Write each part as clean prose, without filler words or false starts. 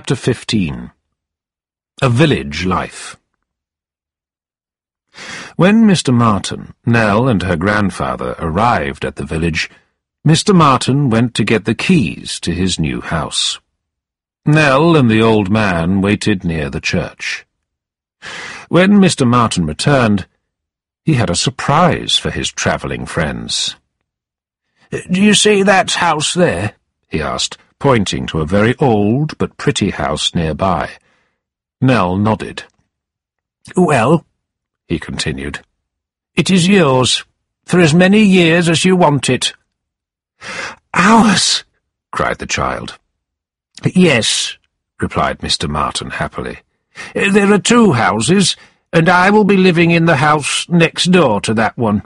Chapter 15. A Village Life. When Mr. Martin, Nell and her grandfather arrived at the village, Mr. Martin went to get the keys to his new house. Nell and the old man waited near the church. When Mr. Martin returned, he had a surprise for his travelling friends. "Do you see that house there?" he asked, pointing to a very old but pretty house nearby. Nell nodded. "Well," he continued, "it is yours, for as many years as you want it." "Ours!" cried the child. "Yes," replied Mr. Martin happily. "There are 2 houses, and I will be living in the house next door to that one."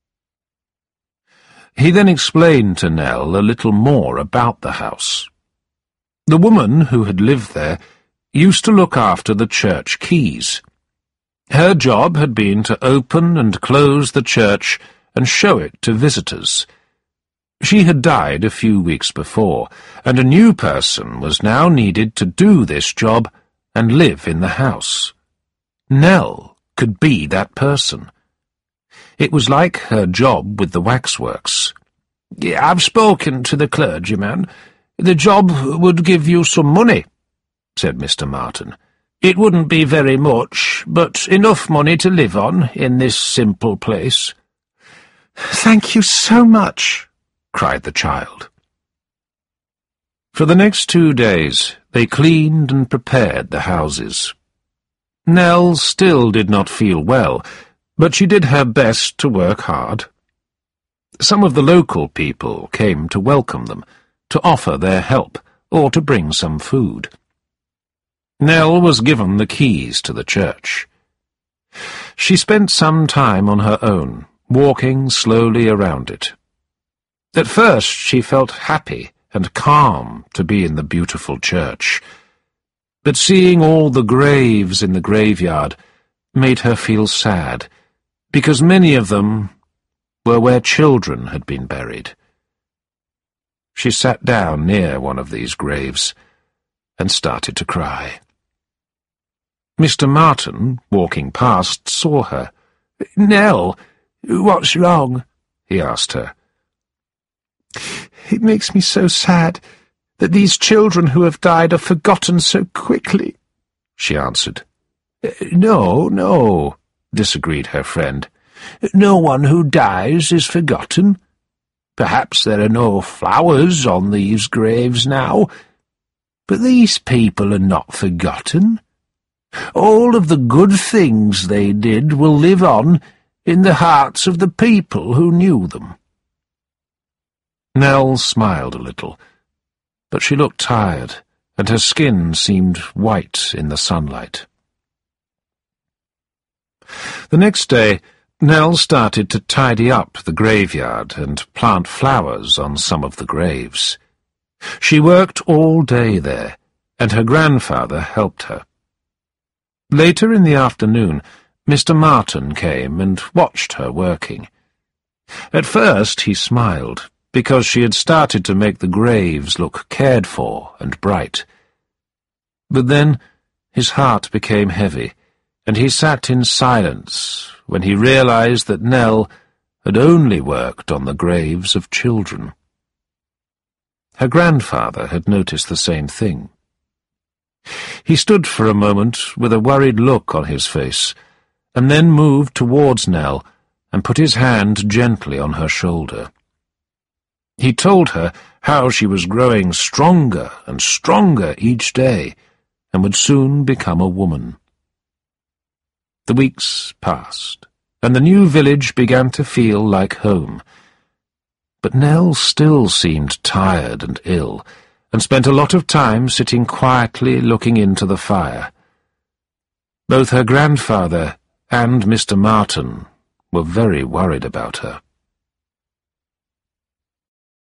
He then explained to Nell a little more about the house. The woman who had lived there used to look after the church keys. Her job had been to open and close the church and show it to visitors. She had died a few weeks before, and a new person was now needed to do this job and live in the house. Nell could be that person. It was like her job with the waxworks. "I've spoken to the clergyman. The job would give you some money," said Mr. Martin. "It wouldn't be very much, but enough money to live on in this simple place." "Thank you so much," cried the child. For the next 2 days they cleaned and prepared the houses. Nell still did not feel well, but she did her best to work hard. Some of the local people came to welcome them, to offer their help, or to bring some food. Nell was given the keys to the church. She spent some time on her own, walking slowly around it. At first she felt happy and calm to be in the beautiful church, but seeing all the graves in the graveyard made her feel sad, because many of them were where children had been buried. She sat down near one of these graves and started to cry. Mr. Martin, walking past, saw her. "Nell, what's wrong?" he asked her. "It makes me so sad that these children who have died are forgotten so quickly," she answered. No, disagreed her friend. "No one who dies is forgotten. Perhaps there are no flowers on these graves now, but these people are not forgotten. All of the good things they did will live on in the hearts of the people who knew them." Nell smiled a little, but she looked tired, and her skin seemed white in the sunlight. The next day, Nell started to tidy up the graveyard and plant flowers on some of the graves. She worked all day there, and her grandfather helped her. Later in the afternoon, Mr. Martin came and watched her working. At first he smiled, because she had started to make the graves look cared for and bright. But then his heart became heavy, and he sat in silence when he realized that Nell had only worked on the graves of children. Her grandfather had noticed the same thing. He stood for a moment with a worried look on his face, and then moved towards Nell and put his hand gently on her shoulder. He told her how she was growing stronger and stronger each day, and would soon become a woman. The weeks passed, and the new village began to feel like home. But Nell still seemed tired and ill, and spent a lot of time sitting quietly looking into the fire. Both her grandfather and Mr. Martin were very worried about her.